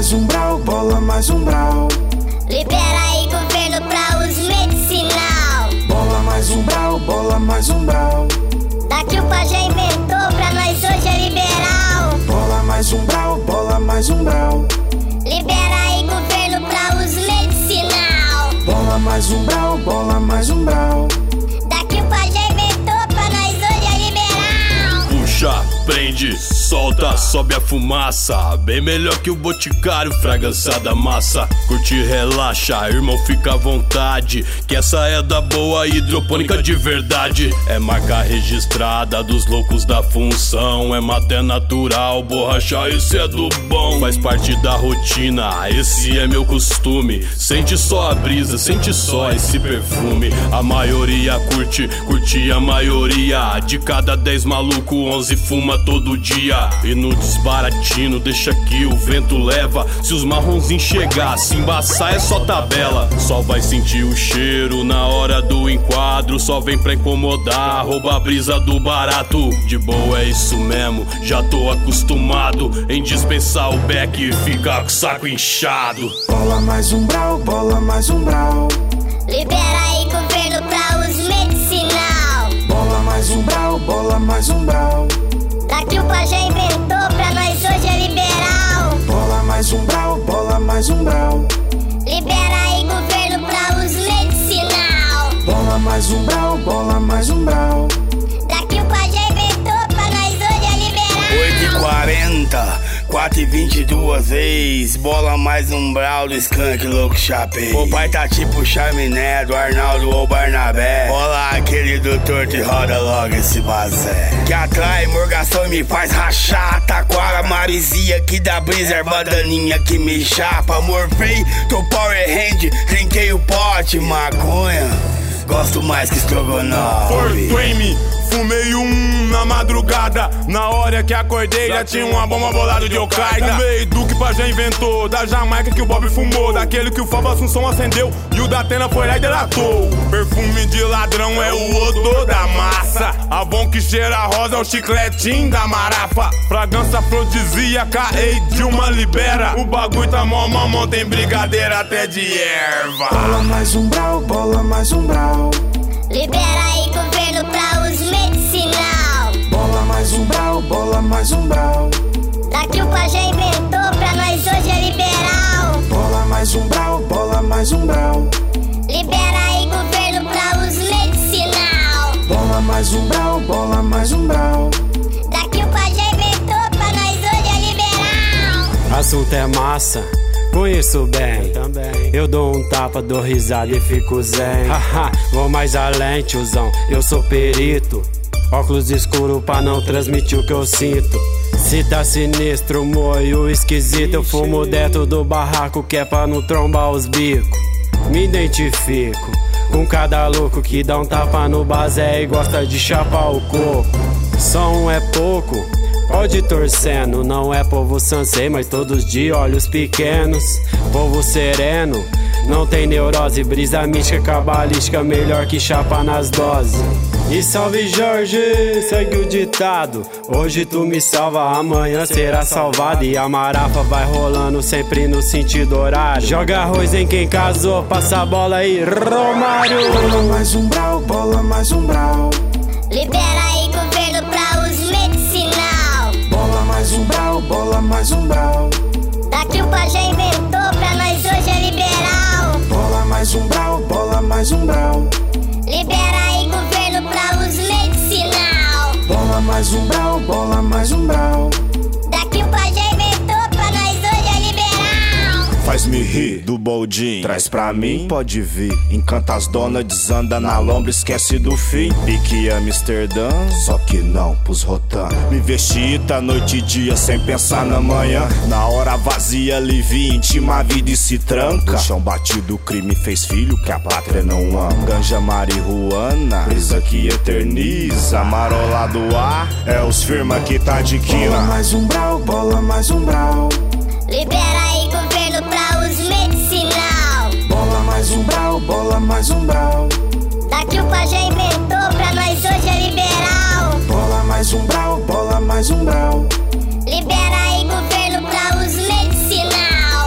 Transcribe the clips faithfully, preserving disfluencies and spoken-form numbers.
mais um brau, bola mais um brau. Libera aí, governo, pra os medicinal. Bola mais um brau, bola mais um brau. Daqui o pajé inventou, pra nós hoje é liberal. Bola mais um brau, bola mais um brau. Libera aí, governo, pra os medicinal. Bola mais um brau, bola mais um brau. Daqui o pajé inventou, pra nós hoje é liberal. Puxa, prende, solta, sobe a fumaça. Bem melhor que o Boticário, fragrância da massa. Curte, relaxa, irmão, fica à vontade, que essa é da boa, hidropônica de verdade. É marca registrada dos loucos da função. É maté natural, borracha, esse é do bom. Faz parte da rotina, esse é meu costume. Sente só a brisa, sente só esse perfume. A maioria curte, curte a maioria. De cada dez maluco, onze fuma todo dia. E no desbaratino, deixa que o vento leva. Se os marronzinhos chegar, se embaçar é só tabela. Só vai sentir o cheiro na hora do enquadro. Só vem pra incomodar, rouba a brisa do barato. De boa é isso mesmo, já tô acostumado em dispensar o beck e ficar com o saco inchado. Bola mais um brau, bola mais um brau. Libera aí, governo, pra os medicinal. Bola mais um brau, bola mais um brau. Daqui o pajé inventou, pra nós hoje é liberal. Bola mais um brau, bola mais um brau. Libera aí, governo, pra os medicinal. Bola mais um brau, bola mais um brau. Daqui o pajé inventou, pra nós hoje é liberal. oito e quarenta, quatro e vinte e duas vezes. Bola mais um brau do skunk, louco chapei. O pai tá tipo chaminé do Arnaldo ou Barnabé. Bola aquele do torto e roda logo esse bazé. Que atrai morgação e me faz rachar. Taquara, marisia que dá brisa, badaninha que me chapa. Morfei, tô power hand, trinquei o pote, maconha. Gosto mais que estrogonofe. Fortwame, fumei um na madrugada. Na hora que acordei já tinha uma bomba bolada de Al-Qaeda. Fumei do que o pajé inventou, da Jamaica que o Bob fumou, daquele que o Fábio Assunção acendeu e o da Atena foi lá e delatou. Perfume de ladrão é o odor da massa. Avon que cheira rosa é o chicletinho da marafa. Fragrância afrodisíaca, ei, Dilma libera. O bagulho tá mó mamão, tem brigadeira até de erva. Bola mais um brau, bola mais um brau. Libera aí, governo, pra os medicinal. Bola mais um brau, bola mais um brau. Daqui o pajé inventou, pra nós hoje é liberal. Bola mais um brau, bola mais um brau. Libera aí, governo, pra os medicinal. Bola mais um brau, bola mais um brau. Daqui o pajé inventou, pra nós hoje é liberal. Assunto é massa, conheço bem. Eu também. Eu dou um tapa, dou risada e fico zen. Haha, vou mais além, tiozão, eu sou perito. Óculos escuro pra não transmitir o que eu sinto. Se tá sinistro, moio esquisito. Eu fumo dentro do barraco que é pra não trombar os bicos. Me identifico com cada louco que dá um tapa no bazé e gosta de chapar o coco. Só um é pouco, pode torcendo, não é povo sansei, mas todos de olhos pequenos. Povo sereno, não tem neurose, brisa mística, cabalística, melhor que chapa nas doses. E salve Jorge, segue o ditado. Hoje tu me salva, amanhã será salvado. E a marafa vai rolando sempre no sentido horário. Joga arroz em quem casou, passa a bola aí, Romário. Bola mais um brau, bola mais um brau. Libera aí, governo, pra os medicinal. Bola mais um brau, bola mais um brau. Daqui o pajé inventou, pra nós hoje é liberal. Bola mais um brau, bola mais um brau. Libera aí, governo, pra os medicinal. Bola mais um brau, bola mais um brau. Daqui o pajé inventou, pra nós hoje é liberal. Faz-me rir do boldin, traz pra mim, pode vir. Encanta as donas, desanda na lombra, esquece do fim. Pique Amsterdã, só que não pros rotan. Me vestita noite e dia sem pensar na manhã. Na hora vazia, alivia, intima a vida e se tranca. No chão batido, o crime fez filho que a pátria não ama. Ganja, marihuana, brisa que eterniza. Marola do ar, é os firma que tá de quina. Bola mais um brau, bola mais um brau. Libera aí, governo, pra os medicinal. Bola mais um brau, bola mais um brau. Daqui o pajé inventou, pra nós hoje é liberal. Bola mais um brau, bola mais um brau. Libera aí, governo, pra os medicinal.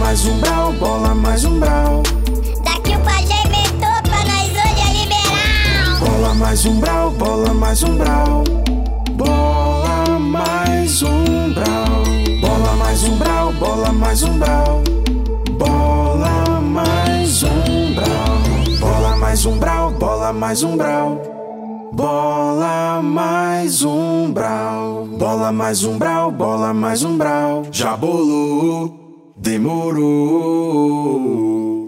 mais um brau, bola mais um brau. Daqui o pajé inventou pra nós hoje é liberal. Bola mais um brau, bola mais um brau. Bola mais um brau. Bola mais um brau, bola mais um brau. Bola mais um brau. Bola mais um brau, bola mais um brau. Bola mais um brau. Bola mais um brau, bola mais um brau. Já bolou, demorou.